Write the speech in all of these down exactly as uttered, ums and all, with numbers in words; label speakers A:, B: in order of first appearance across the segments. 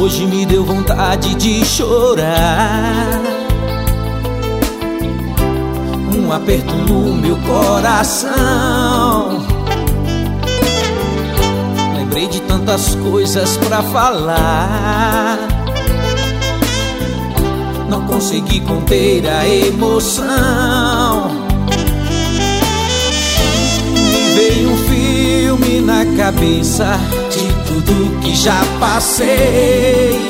A: Hoje me deu vontade de chorar. Um aperto no meu coração. Lembrei de tantas coisas pra falar. Não consegui conter a emoção. Me veio um filme na cabeça de tudo que já passei.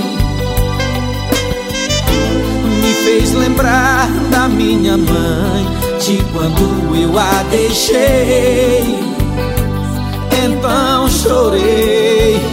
A: Me fez lembrar da minha mãe, de quando eu a deixei. Então chorei,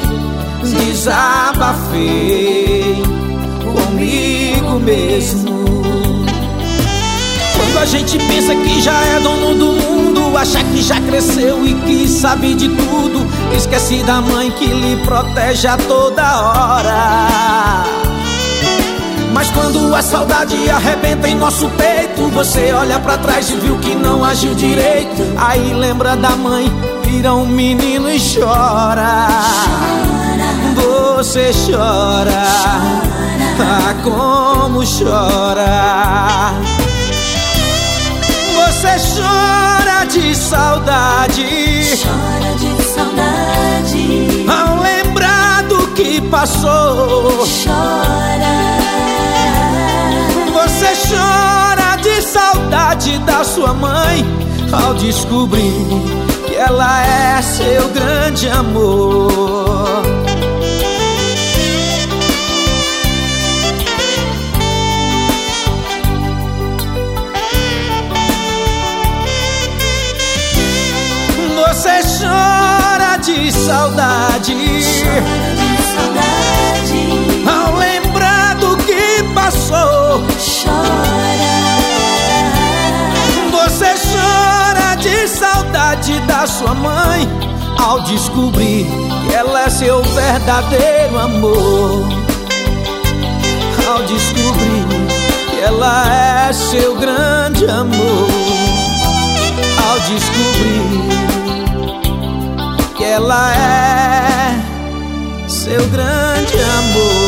A: desabafei comigo mesmo. Quando a gente pensa que já é dono do mundo, acha que já cresceu e que sabe de tudo, esquece da mãe que lhe protege a toda hora. Mas quando a saudade arrebenta em nosso peito, você olha pra trás e viu que não agiu direito. Aí lembra da mãe, vira um menino e chora. Você chora, ah, como chora. Você chora de saudade,
B: chora de saudade,
A: ao lembrar do que passou.
B: Chora.
A: Você chora de saudade da sua mãe, ao descobrir que ela é seu grande amor. Você chora de saudade,
B: chora de saudade,
A: ao lembrar do que passou.
B: Chora.
A: Você chora de saudade da sua mãe, ao descobrir que ela é seu verdadeiro amor. Ao descobrir que ela é seu grande amor. Ao descobrir que ela é seu grande amor.